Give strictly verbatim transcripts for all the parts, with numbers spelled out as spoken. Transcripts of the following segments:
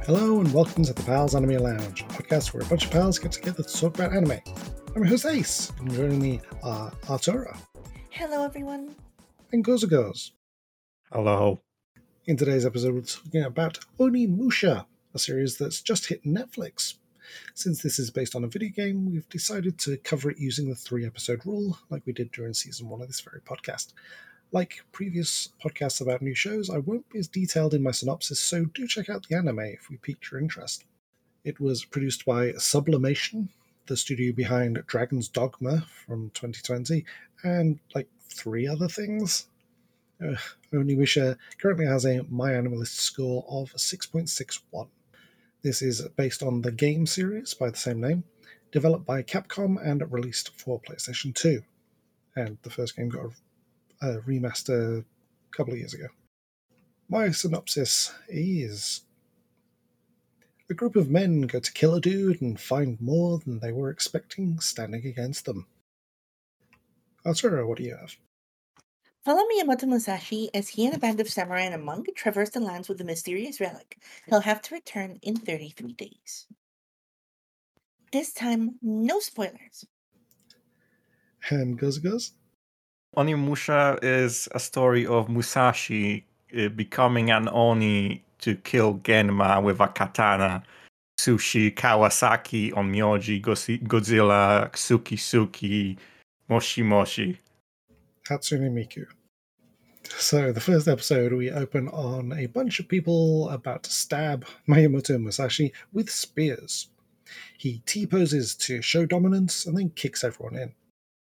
Hello and welcome to the Pals Anime Lounge, a podcast where a bunch of pals get together to talk about anime. I'm your host Ace, and joining me are Arturo. Hello everyone. And Gozagoz. Hello. In today's episode, we're talking about Onimusha, a series that's just hit Netflix. Since this is based on a video game, we've decided to cover it using the three-episode rule, like we did during season one of this very podcast. Like previous podcasts about new shows, I won't be as detailed in my synopsis, so do check out the anime if we piqued your interest. It was produced by Sublimation, the studio behind Dragon's Dogma from twenty twenty, and like three other things. Uh, Onimusha currently has a MyAnimalist score of six point six one. This is based on the game series by the same name, developed by Capcom and released for PlayStation two. And the first game got a a remaster a couple of years ago. My synopsis is: a group of men go to kill a dude and find more than they were expecting standing against them. Arturo, what do you have? Follow Miyamoto Musashi as he and a band of samurai and a monk traverse the lands with a mysterious relic. He'll have to return in thirty-three days. This time, no spoilers. And Goes Goes? Onimusha is a story of Musashi uh, becoming an Oni to kill Genma with a katana. Sushi, Kawasaki, Onmyoji, Gosi- Godzilla, Suki Suki, Moshi Moshi. Hatsune Miku. So, the first episode, we open on a bunch of people about to stab Miyamoto Musashi with spears. He T-poses to show dominance and then kicks everyone in.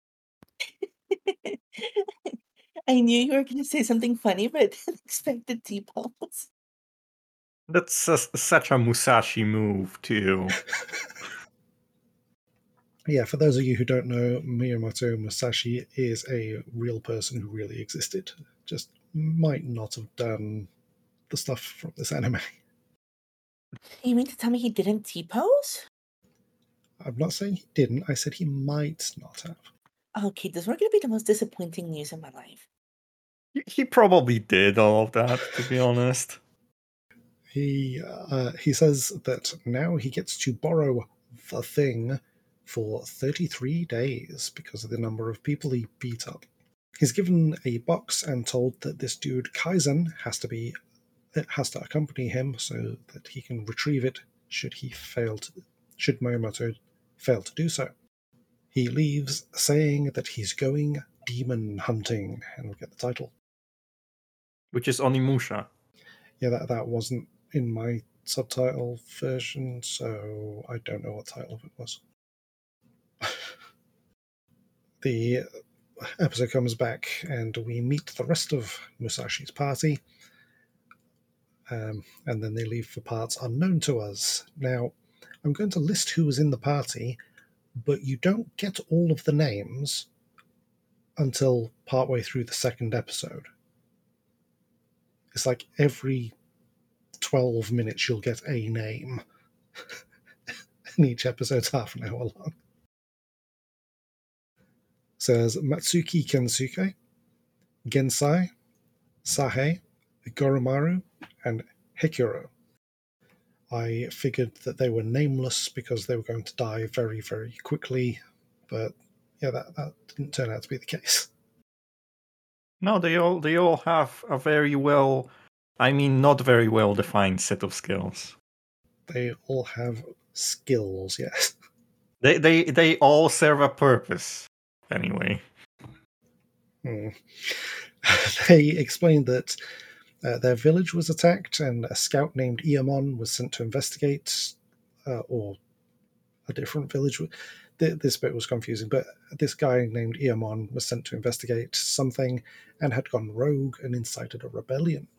I knew you were going to say something funny, but I didn't expect the T-pose. That's a, such a Musashi move, too. Yeah, for those of you who don't know, Miyamoto Musashi is a real person who really existed. Just might not have done the stuff from this anime. You mean to tell me he didn't T-pose? I'm not saying he didn't, I said he might not have. Okay, this was going to be the most disappointing news in my life. He, he probably did all of that, to be honest. He uh, he says that now he gets to borrow the thing for thirty-three days because of the number of people he beat up. He's given a box and told that this dude Kaizen has to be it has to accompany him so that he can retrieve it should he fail to should Miyamoto fail to do so. He leaves saying that he's going demon hunting, and we get the title. Which is Onimusha. Yeah, that that wasn't in my subtitle version, so I don't know what title of it was. The episode comes back and we meet the rest of Musashi's party, um, and then they leave for parts unknown to us. Now, I'm going to list who was in the party, but you don't get all of the names until partway through the second episode. It's like every twelve minutes you'll get a name, and each episode's half an hour long. Says Matsuki Kensuke, Gensai, Sahe, Goromaru, and Hikuro. I figured that they were nameless because they were going to die very, very quickly, but yeah, that, that didn't turn out to be the case. No, they all they all have a very well, I mean, not very well defined set of skills. They all have skills, yes. They they they all serve a purpose, anyway. Hmm. They explained that uh, their village was attacked and a scout named Iamon was sent to investigate, uh, or a different village. This bit was confusing, but this guy named Iamon was sent to investigate something and had gone rogue and incited a rebellion.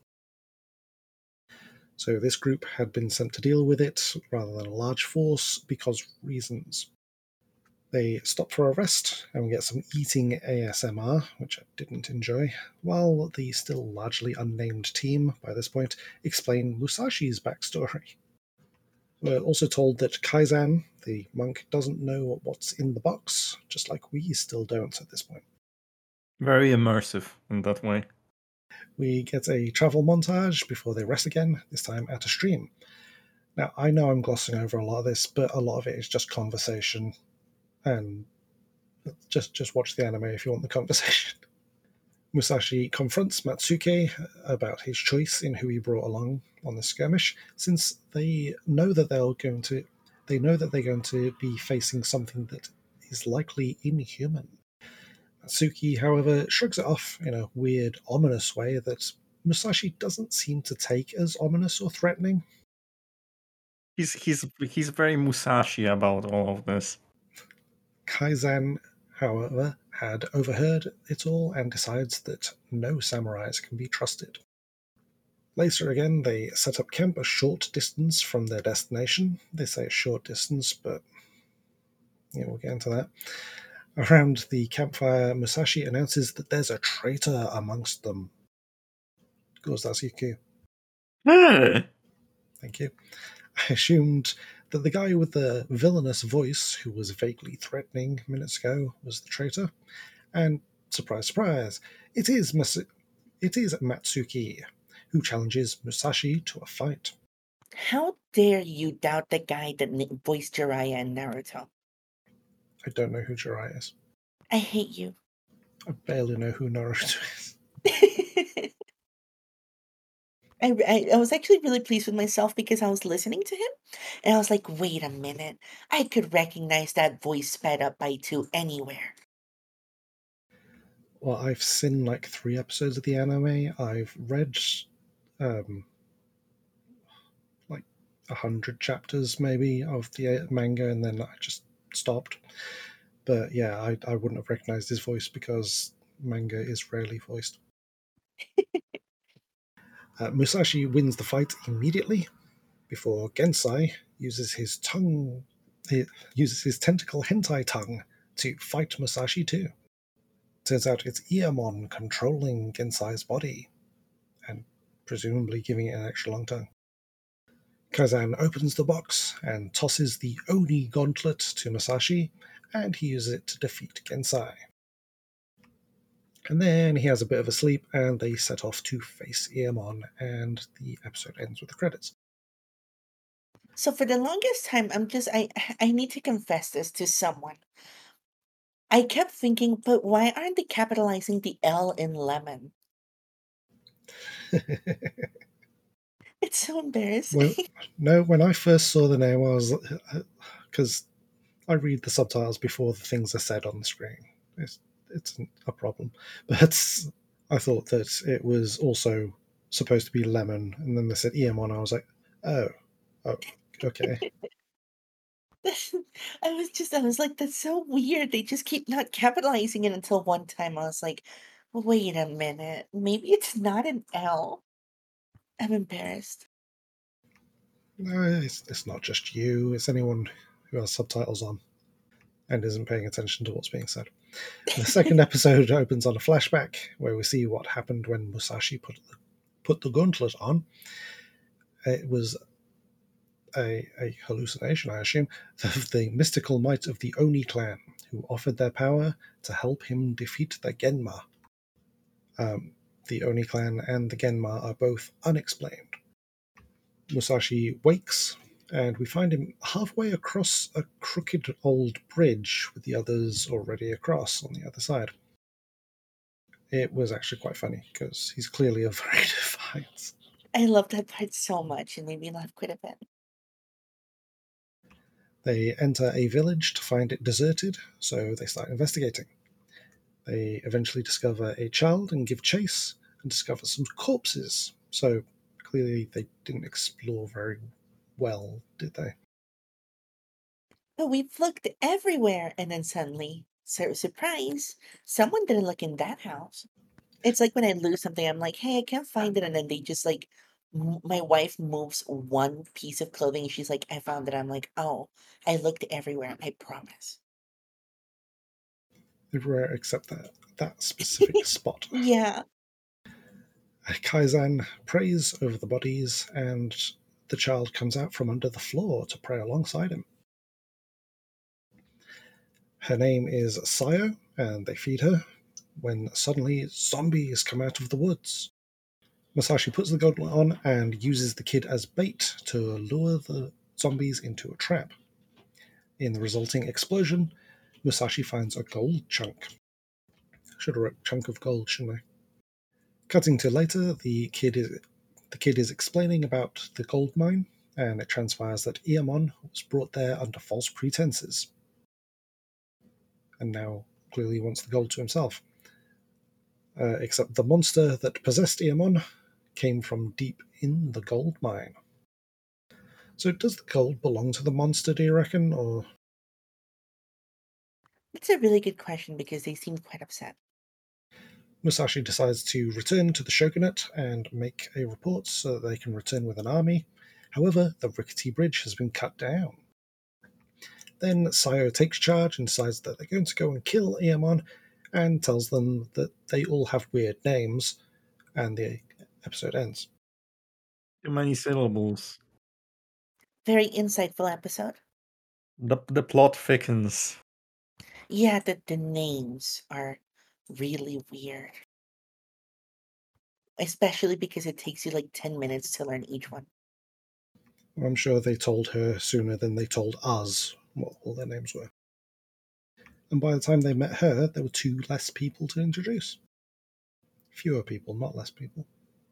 So this group had been sent to deal with it rather than a large force because reasons. They stop for a rest and we get some eating A S M R, which I didn't enjoy, while the still largely unnamed team, by this point, explain Musashi's backstory. We're also told that Kaizen, the monk, doesn't know what's in the box, just like we still don't at this point. Very immersive in that way. We get a travel montage before they rest again, this time at a stream. Now, I know I'm glossing over a lot of this, but a lot of it is just conversation, and just just watch the anime if you want the conversation. Musashi confronts Matsuke about his choice in who he brought along on the skirmish, since they know that they're going to they know that they're going to be facing something that is likely inhuman. Matsuki, however, shrugs it off in a weird, ominous way that Musashi doesn't seem to take as ominous or threatening. He's he's he's very Musashi about all of this. Kaizen, however, had overheard it all and decides that no samurais can be trusted. Later again, they set up camp a short distance from their destination. They say a short distance, but yeah, we'll get into that. Around the campfire, Musashi announces that there's a traitor amongst them. Gozazuku. Hey. Thank you. I assumed that the guy with the villainous voice, who was vaguely threatening minutes ago, was the traitor. And surprise, surprise, it is Mas- it is Matsuki, who challenges Musashi to a fight. How dare you doubt the guy that n- voiced Jiraiya in Naruto? I don't know who Jiraiya is. I hate you. I barely know who Naruto is. I, I, I was actually really pleased with myself because I was listening to him and I was like, wait a minute. I could recognize that voice sped up by two anywhere. Well, I've seen like three episodes of the anime. I've read um, like a hundred chapters maybe of the manga, and then I just stopped. But yeah, I, I wouldn't have recognized his voice because manga is rarely voiced. uh, Musashi wins the fight immediately before Gensai uses his tongue, he uses his tentacle hentai tongue to fight Musashi too. Turns out it's Iamon controlling Gensai's body and presumably giving it an extra long tongue. Kazan opens the box and tosses the Oni gauntlet to Musashi, and he uses it to defeat Gensai. And then he has a bit of a sleep, and they set off to face Iamon, and the episode ends with the credits. So for the longest time, I'm just I I need to confess this to someone. I kept thinking, but why aren't they capitalizing the L in lemon? It's so embarrassing. Well, no, when I first saw the name, I was because I read the subtitles before the things are said on the screen. It's it's a problem, but I thought that it was also supposed to be lemon, and then they said Iamon. I was like, oh, oh, okay. I was just I was like, that's so weird. They just keep not capitalizing it until one time I was like, wait a minute, maybe it's not an L. I'm embarrassed. No, it's, it's not just you. It's anyone who has subtitles on and isn't paying attention to what's being said. The second episode opens on a flashback where we see what happened when Musashi put the, put the gauntlet on. It was a, a hallucination, I assume, of the mystical might of the Oni clan, who offered their power to help him defeat the Genma. Um, the Oni clan and the Genma are both unexplained. Musashi wakes, and we find him halfway across a crooked old bridge with the others already across on the other side. It was actually quite funny because he's clearly afraid of heights. I love that part so much. It made me laugh quite a bit. They enter a village to find it deserted, so they start investigating. They eventually discover a child and give chase, and discover some corpses. So clearly they didn't explore very well, did they? But we've looked everywhere, and then suddenly, sur- surprise, someone didn't look in that house. It's like when I lose something, I'm like, hey, I can't find it. And then they just like, m- my wife moves one piece of clothing. And she's like, I found it. I'm like, oh, I looked everywhere. I promise. Everywhere except that, that specific spot. Yeah. Kaizan prays over the bodies, and the child comes out from under the floor to pray alongside him. Her name is Sayo, and they feed her when suddenly zombies come out of the woods. Musashi puts the gauntlet on and uses the kid as bait to lure the zombies into a trap. In the resulting explosion, Musashi finds a gold chunk. Should have wrote chunk of gold, shouldn't I? Cutting to later, the kid is the kid is explaining about the gold mine, and it transpires that Iamon was brought there under false pretenses, and now clearly wants the gold to himself. Uh, except the monster that possessed Iamon came from deep in the gold mine. So does the gold belong to the monster, do you reckon, or... It's a really good question because they seem quite upset. Musashi decides to return to the shogunate and make a report so that they can return with an army. However, the rickety bridge has been cut down. Then Sayo takes charge and decides that they're going to go and kill Iamon and tells them that they all have weird names, and the episode ends. Too many syllables. Very insightful episode. The, the plot thickens. Yeah, the, the names are really weird. Especially because it takes you like ten minutes to learn each one. I'm sure they told her sooner than they told us what all their names were. And by the time they met her, there were two less people to introduce. Fewer people, not less people.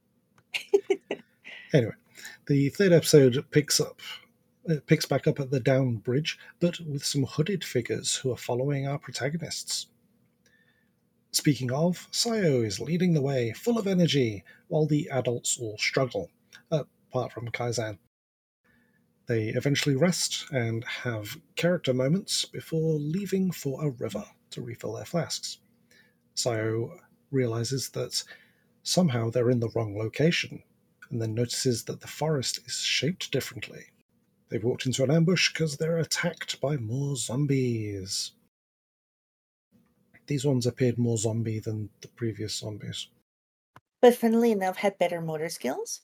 Anyway, the third episode picks up, it picks back up at the down bridge, but with some hooded figures who are following our protagonists. Speaking of, Sayo is leading the way, full of energy, while the adults all struggle, apart from Kaizan. They eventually rest and have character moments before leaving for a river to refill their flasks. Sayo realizes that somehow they're in the wrong location, and then notices that the forest is shaped differently. They've walked into an ambush because they're attacked by more zombies. These ones appeared more zombie than the previous zombies. But funnily enough, had better motor skills.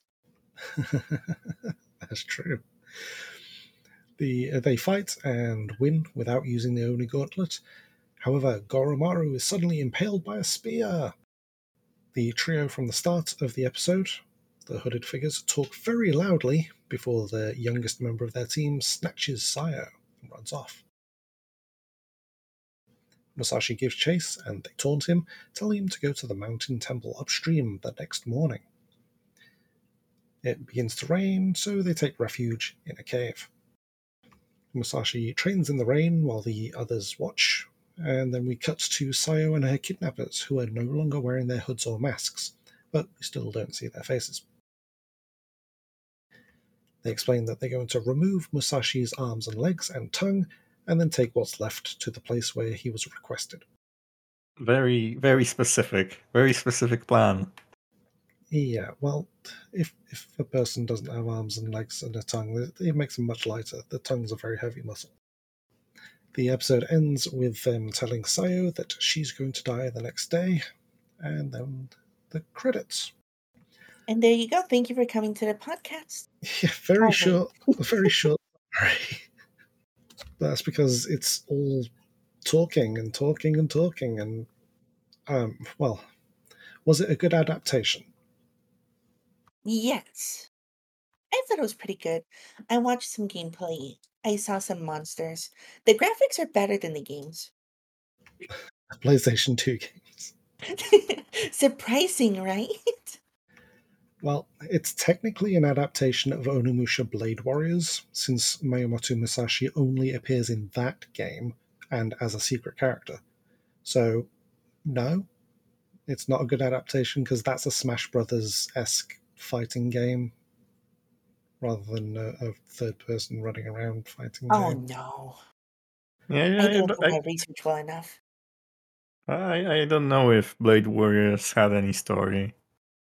That's true. The, uh, they fight and win without using the Oni gauntlet. However, Goromaru is suddenly impaled by a spear. The trio from the start of the episode, the hooded figures, talk very loudly before the youngest member of their team snatches Sayo and runs off. Musashi gives chase and they taunt him, telling him to go to the mountain temple upstream the next morning. It begins to rain, so they take refuge in a cave. Musashi trains in the rain while the others watch, and then we cut to Sayo and her kidnappers, who are no longer wearing their hoods or masks, but we still don't see their faces. They explain that they're going to remove Musashi's arms and legs and tongue, and then take what's left to the place where he was requested. Very, very specific. Very specific plan. Yeah, well, if if a person doesn't have arms and legs and a tongue, it, it makes them much lighter. The tongue's a very heavy muscle. The episode ends with them telling Sayo that she's going to die the next day, and then the credits. And there you go. Thank you for coming to the podcast. Yeah, very Oh, short, very short summary. That's because it's all talking and talking and talking, and um, well, was it a good adaptation? Yes. I thought it was pretty good. I watched some gameplay. I saw some monsters. The graphics are better than the games. PlayStation two games. Surprising, right? Well, it's technically an adaptation of Onimusha Blade Warriors, since Miyamoto Musashi only appears in that game and as a secret character. So, no, it's not a good adaptation because that's a Smash Brothers-esque fighting game rather than a, a third-person running around fighting Oh game. no. Yeah, I yeah, didn't do I, my research well enough. I, I don't know if Blade Warriors had any story.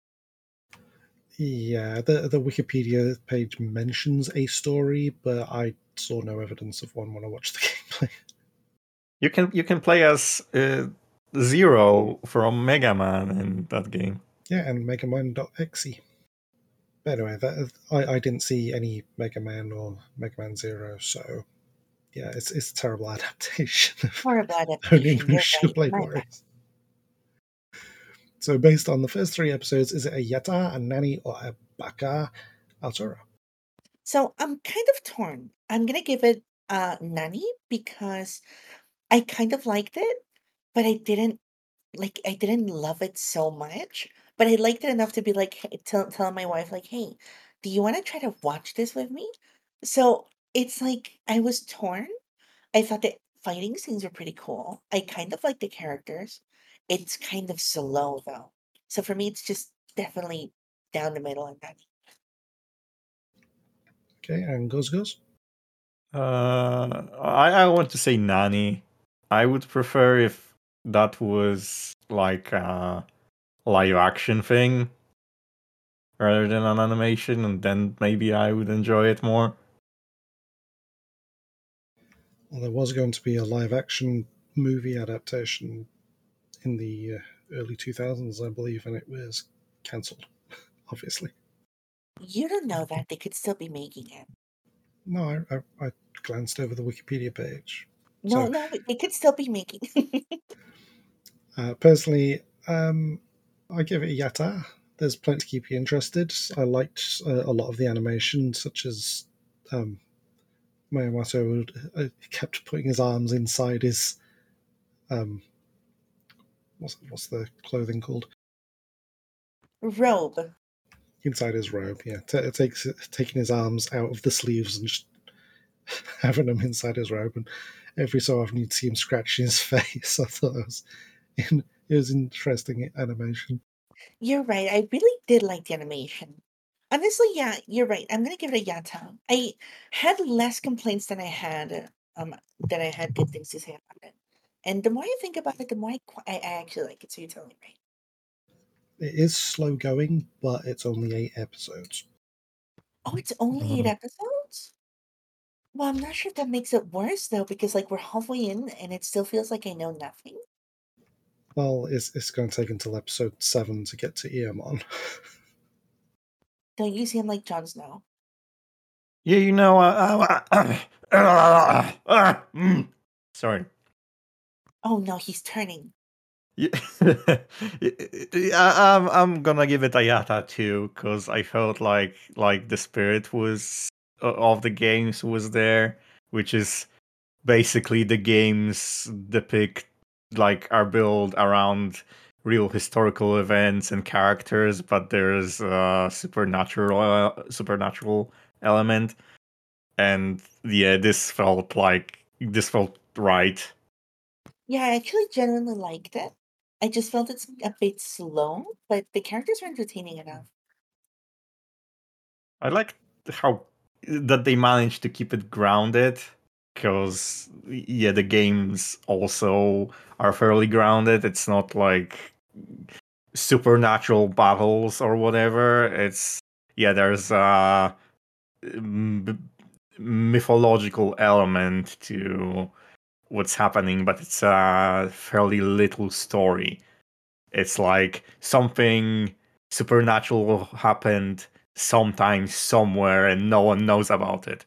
Yeah, the the Wikipedia page mentions a story, but I saw no evidence of one when I watched the gameplay. You can you can play as uh, Zero from Mega Man in that game. Yeah, and Mega Man.exe. But anyway, that, I, I didn't see any Mega Man or Mega Man Zero, so yeah, it's it's a terrible adaptation of Horrible adaptation. You're Onimusha right. Blade My bad. Warriors. So, based on the first three episodes, is it a Yatta, a Nani, or a Baka? Altura. So I'm kind of torn. I'm gonna give it uh Nani because I kind of liked it, but I didn't like I didn't love it so much. But I liked it enough to be like hey, tell telling my wife like, "Hey, do you want to try to watch this with me?" So it's like I was torn. I thought the fighting scenes were pretty cool. I kind of like the characters. It's kind of slow though. So for me, it's just definitely down the middle and Nani. Okay, and Goes Goes. Uh, I, I want to say Nani. I would prefer if that was like a live action thing rather than an animation, and then maybe I would enjoy it more. Well, there was going to be a live action movie adaptation in the uh, early two thousands, I believe, and it was cancelled, obviously. You don't know that they could still be making it. No, I, I, I glanced over the Wikipedia page. No, So, no, they could still be making. uh, personally, um, I give it a Yatta. There's plenty to keep you interested. I liked uh, a lot of the animation, such as um, Miyamoto uh, kept putting his arms inside his um, what's what's the clothing called? Robe. Inside his robe. Yeah, T- it takes taking his arms out of the sleeves and just having them inside his robe, and every so often you'd see him scratching his face. I thought it was in, it was interesting animation. You're right. I really did like the animation. Honestly, yeah, you're right. I'm gonna give it a Yata. I had less complaints than I had um than I had good things to say about it. And the more I think about it, the more I, qu- I, I actually like it. So you're totally right. It is slow going, but it's only eight episodes. Oh, it's only eight episodes? Well, I'm not sure if that makes it worse though, because like we're halfway in and it still feels like I know nothing. Well, it's it's going to take until episode seven to get to Eamon. Don't you seem like Jon Snow? Yeah, you know, uh, uh, uh, uh, mm, sorry. Oh no, he's turning. Yeah, I- I'm I'm gonna give it a Yata too, because I felt like like the spirit was uh, of the games was there, which is basically the games depict like are built around real historical events and characters, but there's a supernatural uh, supernatural element, and yeah, this felt like this felt right. Yeah, I actually genuinely liked it. I just felt it's a bit slow, but the characters were entertaining enough. I like how that they managed to keep it grounded, because yeah, the games also are fairly grounded. It's not like supernatural battles or whatever. It's yeah, there's a m- mythological element to what's happening, but it's a fairly little story. It's like something supernatural happened sometime somewhere and no one knows about it.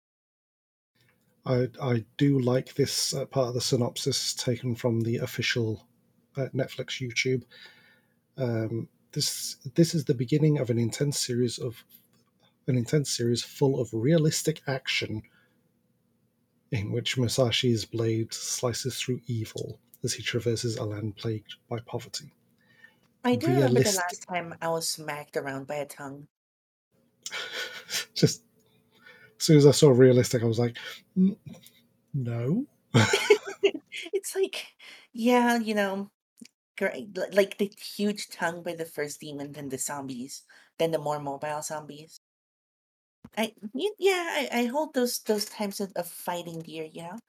I I do like this uh, part of the synopsis taken from the official uh, Netflix YouTube. Um, this this is the beginning of an intense series of an intense series full of realistic action, in which Musashi's blade slices through evil as he traverses a land plagued by poverty. I do remember the Realistic, last time I was smacked around by a tongue. just as soon as I saw realistic, I was like, "Mm, no. It's like, yeah, you know, great. li- Like the huge tongue by the first demon, then the zombies, then the more mobile zombies. I y- yeah, I, I hold those those times of, of fighting dear, you know.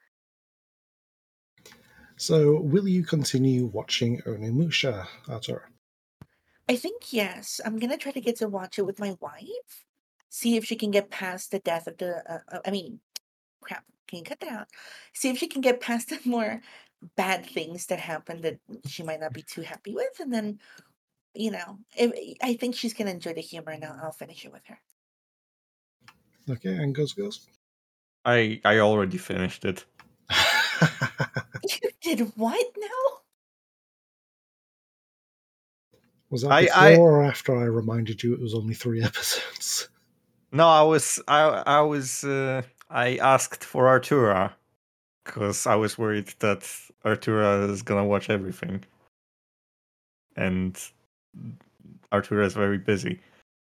So, will you continue watching Onimusha, Arthur? I think yes. I'm gonna try to get to watch it with my wife. See if she can get past the death of the. Uh, uh, I mean, crap. Can you cut that out? See if she can get past the more bad things that happen that she might not be too happy with, and then you know, if, I think she's gonna enjoy the humor, and I'll, I'll finish it with her. Okay, and goes goes. I I already finished it. You did what now? Was that I- before I- or after I reminded you it was only three episodes? No, I was I I was uh, I asked for Artura because I was worried that Artura is gonna watch everything, and Artura is very busy.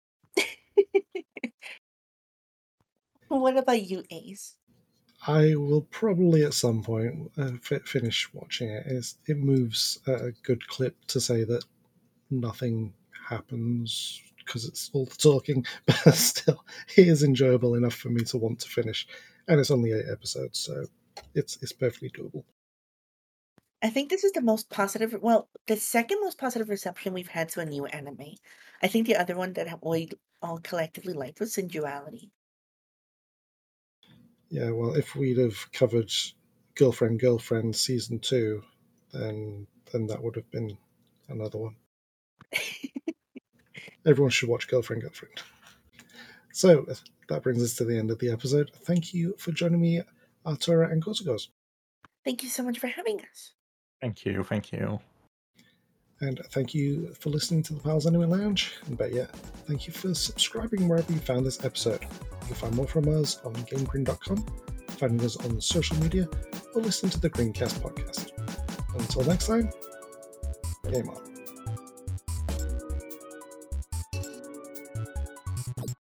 What about you, Ace? I will probably at some point uh, f- finish watching it. It's, it moves at a good clip to say that nothing happens because it's all the talking, but still, it is enjoyable enough for me to want to finish. And it's only eight episodes, so it's it's perfectly doable. I think this is the most positive, well, the second most positive reception we've had to a new anime. I think the other one that we all collectively liked was Sensuality. Yeah, well, if we'd have covered Girlfriend Girlfriend season two, then then that would have been another one. Everyone should watch Girlfriend Girlfriend. So that brings us to the end of the episode. Thank you for joining me, Artura and Gozagos. Thank you so much for having us. Thank you, thank you. And thank you for listening to the Pals Anime Lounge. And better yet, thank you for subscribing wherever you found this episode. You can find more from us on GameGreen dot com, finding us on social media, or listen to the Greencast podcast. Until next time, game on.